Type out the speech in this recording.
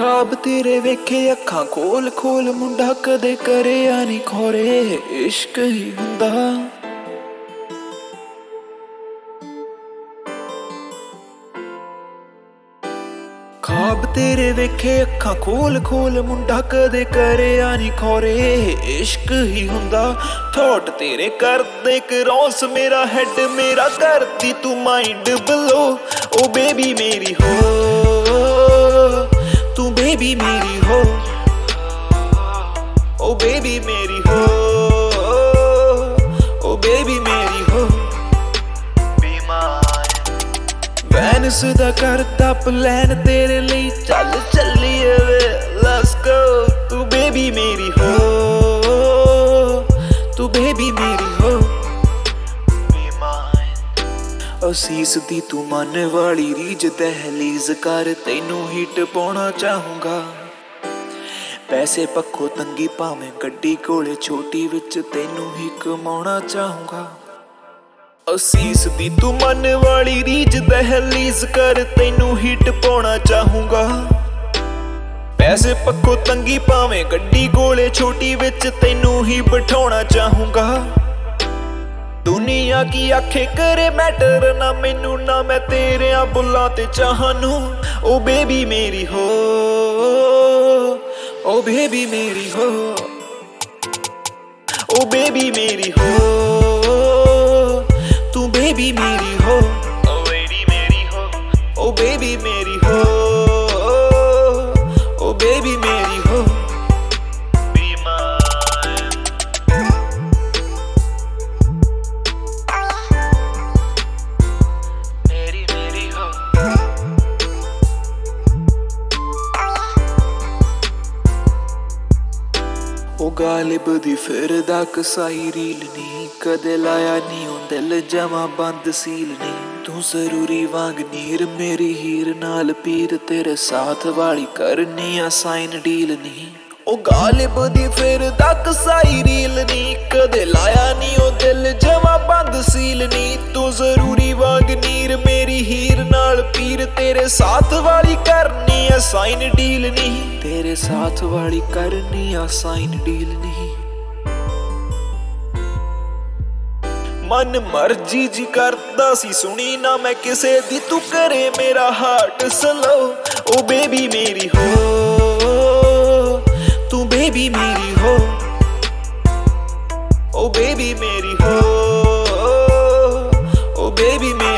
ਖਾਬ ਤੇਰੇ ਵੇਖੇ ਅੱਖਾਂ ਖੋਲ ਖੋਲ ਮੁੰਡਾ ਕਦੇ ਕਰਿਆ ਨੀ ਖੋਰੇ ਇਸ਼ਕ ਹੀ ਹੁੰਦਾ। ਖਾਬ ਤੇਰੇ ਵੇਖੇ ਅੱਖਾਂ ਖੋਲ ਖੋਲ ਮੁੰਡਾ ਕਦੇ ਕਰਿਆ ਨੀ ਖੋਰੇ ਇਸ਼ਕ ਹੀ ਹੁੰਦਾ। ਥੋਟ ਤੇਰੇ ਕਰਦੇ ਕਰੋਸ ਮੇਰਾ ਹੈਡ ਮੇਰਾ ਕਰਦੀ ਤੂੰ ਮਾਈਂਡ ਬਲੋ। ਓ ਬੇਬੀ ਮੇਰੀ ਹੋ ਤੂੰ ਬੇਬੀ ਮੇਰੀ ਹੋ। ਓ ਬੇਬੀ ਮੇਰੀ ਹੋ ਓ ਬੇਬੀ ਮੇਰੀ ਹੋ। ਵੈਨਸ ਦਾ ਕਰਦਾ ਪਲੈਨ ਤੇਰੇ ਲਈ ਚੱਲ ਚੱਲੀਏ ਵੇ ਲੈਟਸ ਗੋ। ਤੂੰ ਬੇਬੀ ਮੇਰੀ ਹੋ ਤੂੰ ਬੇਬੀ ਮੇਰੀ ਹੋ। ਅਸੀਸ ਦੀ ਤੂੰ ਮਨ ਵਾਲੀ ਰੀਝ ਦਹਿਲੀਜ਼ ਕਰ ਤੈਨੂੰ ਹੀ ਟਪਾਉਣਾ ਚਾਹੂੰਗਾ। ਪੈਸੇ ਪੱਖੋਂ ਤੰਗੀ ਭਾਵੇਂ ਗੱਡੀ ਕੋਲੇ ਛੋਟੀ ਵਿੱਚ ਤੈਨੂੰ ਹੀ ਕਮਾਉਣਾ ਚਾਹੂੰਗਾ। ਅਸੀਸ ਦੀ ਤੂੰ ਮਨ ਵਾਲੀ ਰੀਝ ਦਹਿਲੀਜ਼ ਕਰ ਤੈਨੂੰ ਹੀ ਟਪਾਉਣਾ ਚਾਹੂੰਗਾ। ਪੈਸੇ ਪੱਖੋਂ ਤੰਗੀ ਭਾਵੇਂ ਗੱਡੀ ਕੋਲੇ ਛੋਟੀ ਵਿੱਚ ਤੈਨੂੰ ਹੀ ਬਿਠਾਉਣਾ ਚਾਹੂੰਗਾ। ਦੁਨੀਆ ਕੀ ਆਖੇ ਕਰੇ ਮੈਟਰ ਨਾ ਮੈਨੂੰ ਨਾ ਮੈਂ ਤੇਰਿਆਂ ਬੁੱਲਾਂ ਤੇ ਚਾਹਾਂ ਨੂੰ। ਓ ਬੇਬੀ ਮੇਰੀ ਹੋ ਓ ਬੇਬੀ ਮੇਰੀ ਹੋ ਓ ਬੇਬੀ ਮੇਰੀ ਹੋ ਤੂੰ ਬੇਬੀ ਮੇਰੀ ਹੋ। ਓ ਬੇਬੀ ਮੇਰੀ ਹੋ ਓ ਬੇਬੀ ਮੇਰੀ ਹੋ ਓ ਬੇਬੀ ਮੇਰੀ ਹੋ। ਉਹ ਗਾਲਿਬ ਦੀ ਫਿਰਦਾ ਕਸਾਈ ਰੀਲ ਨੀ ਕਦੇ ਲਾਇਆ ਨੀ ਉਹ ਦਿਲ ਜਮਾ ਬੰਦ ਸੀਲ ਨੀ। ਤੂੰ ਜ਼ਰੂਰੀ ਵਾਂਗ ਨੀਰ ਮੇਰੀ ਹੀਰ ਨਾਲ ਪੀਰ ਤੇਰੇ ਸਾਥ ਵਾਲੀ ਕਰਨੀ ਆ ਸਾਈਨ ਡੀਲ ਨੀ। ਉਹ ਗਾਲਿਬ ਦੀ ਫਿਰਦਾ ਕਸਾਈ ਰੀਲ ਨੀ ਕਦੇ ਲਾਇਆ ਨੀ ਉਹ ਦਿਲ ਜਮਾ ਬੰਦ ਸੀਲ ਨੀ। ਤੂੰ ਜ਼ਰੂਰੀ ਵਾਂਗ ਨੀਰ ਮੇਰੀ ਹੀਰ ਨਾਲ ਪੀਰ ਤੇਰੇ ਸਾਥ ਵਾਲੀ ਕਰਨੀ ਆ ਸਾਈਨ ਡੀਲ ਨੀ। ਤੇਰੇ ਸਾਥ ਵਾਲੀ ਕਰਨੀ ਆ ਸਾਈਨ ਡੀਲ ਨੀ। ਮਨ ਮਰਜੀ ਜੀ ਕਰਦਾ ਸੀ ਸੁਣੀ ਨਾ ਮੈਂ ਕਿਸੇ ਦੀ ਤੂੰ ਕਰੇ ਮੇਰਾ ਹਾਰਟ ਸਲੋ। ਓ ਬੇਬੀ ਮੇਰੀ ਹੋ ਤੂੰ ਬੇਬੀ ਮੇਰੀ ਹੋ ਓ ਬੇਬੀ ਮੇਰੀ ਹੋ ਓ ਬੇਬੀ ਮੇਰੀ